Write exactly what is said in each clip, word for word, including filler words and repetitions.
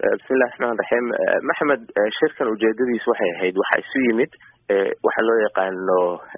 بسم الله الرحمن الرحيم محمد شركة ujeedadiisu waxay ahayd waxa isu yimid waxa loo yaqaano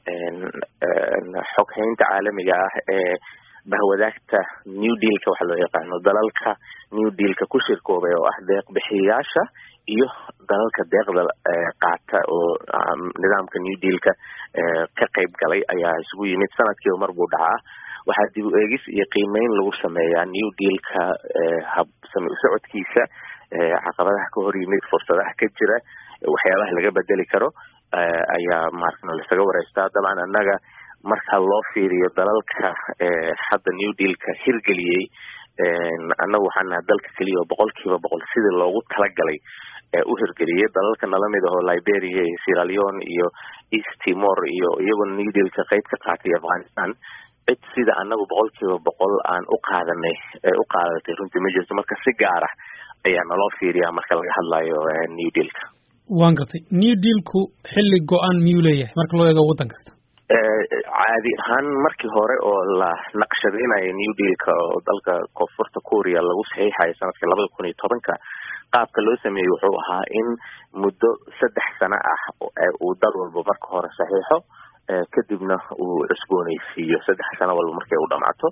xoghaynta caalamiga ah ee bahwadaagta New Deal-ka waxa loo yaqaano dalalka New Deal-ka ku shirkoobay oo ah deeq bixiyaasha iyo dalalka deeqda qaata oo nidaamka New Deal-ka ka qayb galay ayaa isugu yimid sanadkii mar buu dhacaa waxaa dib u eegis iyo qiimeyn lagu sameeyaa New Deal-ka hab socodkiisa caqabadaha ka hor yimid fursadaha ka jira waxyaabaha laga bedeli karo ayaa markan la isaga wareystaa dabcan annaga marka loo fiiriyo dalalka hadda New Deal-ka hirgeliyay annagu waxaan nahay dalka kaliya oo boqolkiiba boqol sidii loogu talagalay u hirgeliyay dalalka nalamid ah oo Liberia iyo Sierra Leone iyo East Timor iyo iyagoo New Deal-ka qayb ka qaatay Afghanistan cid sida annagu boqolkiiba boqol aan u qaadanay u qaadatay runtii ma jirto marka si gaar ah ayaa naloo fiiriyaa marka laga hadlayo New Deal-ka waan gartay New Deal-ku xilli go'aan miyuu leeyahay marka loo eego waddan kasta caadi ahaan markii hore oo la naqshadeynayo New Deal-ka oo dalka koonfurta Korea lagu saxiixay sanadkii laba kun iyo toban qaabka loo sameeyay wuxuu ahaa in muddo saddex sano ah uu dal walba marka hore saxiixo kadibna uu cusboonaysiiyo saddex sano walba markay u dhamaato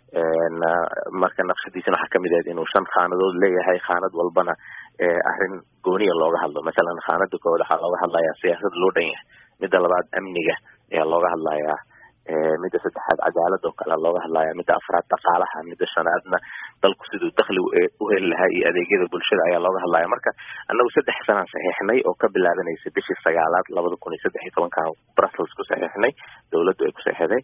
marka naqshadiisana waxa kamid ah inuu shan khaanadood leeyahay khaanad walbana arrin gooniya looga hadlo mesela khaanada koowaad waxa looga hadlayaa siyaasad loo dhan yahay midda labaad amniga ayaa looga hadlayaa midda saddexaad cadaalad oo kale looga hadlayaa midda afraad dhaqaalaha midda shanaadna dalku siduu dakhli u heli lahaa iyo adeegyada bulshada ayaa looga hadlayaa marka annagu saddex sanaan saxiixnay oo ka bilaabanaysa bishii sagaalaad labada kun iyo saddex iyo tobanka Brussels ku saxiixnay dawladdu ay ku saxiixday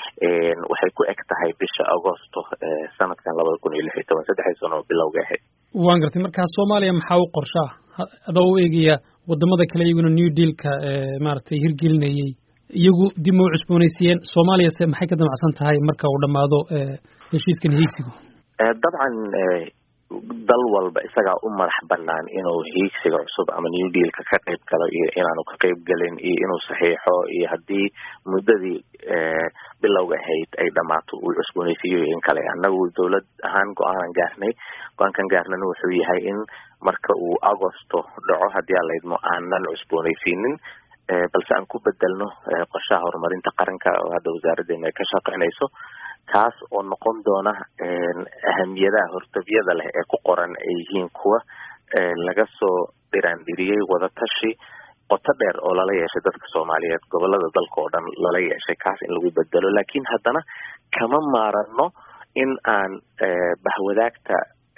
waxay ku eg tahay bisha Agoosto sanadkan labada kun iyo lix iyo toban saddex sano bilowga ahayd waan gartay marka Soomaaliya maxaa u qorshaa adoo u eegaya wadamada kale iyaguna New Deal-ka maartay hirgelinayay iyagu dib u cusboonaysiiyeen Soomaaliya maxay ka damacsan tahay marka uu dhamaado heshiiskan higsigu dabcan dal walba isaga u madax banaan inuu higsiga cusub ama New Deal-ka ka qayb galo iyo inaanu ka qayb galin iyo inuu saxiixo iyo hadii muddadii bilowga ahayd ay dhamaato uu cusboonaysiiyo in kale annagu dawlad ahaan go'aan gaarnay go'aankan gaarnay wuxuu yahay in marka uu Agoosto dhaco hadii la idmo aanan cusboonaysiinin balse aan ku bedelno qorshaha horumarinta qaranka oo hadda wasaaraddeena ka shaqeynayso kaas oo noqon doona ahamiyadaha hortabiyada leh ee ku qoran ay yihiin kuwa laga soo dhiraandiriyay wada tashi qoto dheer oo lala yeeshay dadka Soomaaliyeed gobolada dalka oo dhan lala yeeshay kaas in lagu bedelo laakiin haddana kama maarano in aan bahwadaagta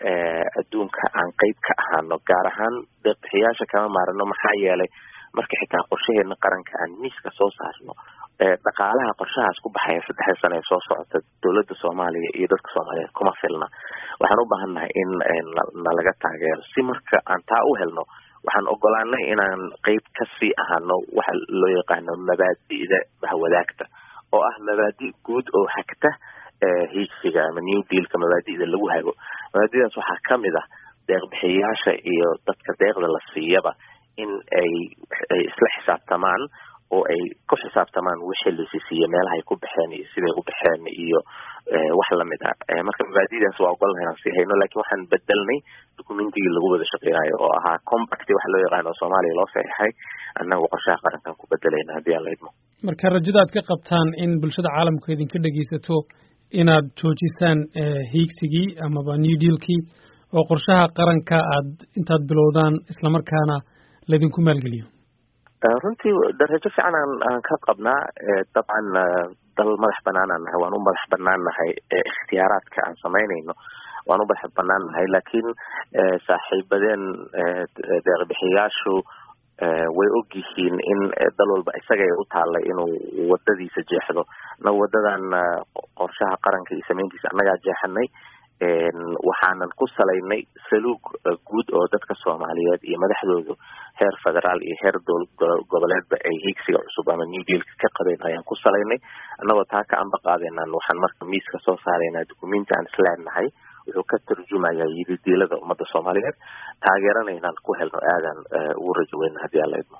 adduunka aan qayb ka ahaano gaar ahaan deeqbixiyaasha kama maarano maxaa yeelay marka xitaa qorshaheena qaranka aan miiska soo saarno dhaqaalaha qorshahaas ku baxaya saddex sano ee soo socota dawladda Soomaaliya iyo dadka Soomaaliyeed kuma filna waxaan u baahanahay in nalaga taageero si marka aan taa u helno waxaan ogolaanay inaan qayb ka sii ahaano waxa loo yaqaano mabaadi'da bahwadaagta oo ah mabaadi' guud oo hagta higsiga ama New Deal-ka mabaadi'da lagu hago mabaadi'daas waxaa kamid ah deeq-bixiyaasha iyo dadka deeqda la siiyaba in ay isla xisaabtamaan oo ay ku xisaabtamaan wixii la siiyay meelaha ay ku baxeen iyo siday u baxeen iyo wax la mid ah marka mabaadi'daas waa ogolnahay si hayno laakiin waxaan bedelnay documentigii lagu wada shaqeeyo oo ahaa compact wax loo yaqaan oo Soomaaliya loo saxiixay annagu qorshaha qarankan ku bedelayna hadii aan la idmo marka rajada aad ka qabtaan in bulshada caalamka idinka dhageysato inaad joojisaan higsigii ama New Deal-kii oo qorshaha qaranka aad intaad bilowdaan isla markaana ladinku maalgeliyo runtii darajo fiican aan ka qabnaa dabcan dal madax banaan nahay waan u madax banaan nahay ikhtiyaaraadka aan sameynayno waan u madax banaan nahay laakiin saaxiibadeen deeq-bixiyaashu way og yihiin in dal walba isaga ay u taalay inuu wadadiisa jeexdo na wadadan qorshaha qaranka iyo sameyntiisa annagaa jeexanay waxaanan ku salaynay saluug guud oo dadka Soomaaliyeed iyo madaxdoodu heer federaal iyo heer goboleedba ay higsiga cusub ama New Deal-ka ka qabeen ayaan ku salaynay annagoo taa ka amba qaadeenaan waxaan marka miiska soo saaraynaa dukumenti aan isleenahay wuxuu ka tarjumayaa yididiilada ummadda Soomaaliyeed taageerana inaan ku helno aadan ugu rajo weyn haddii aan la idmo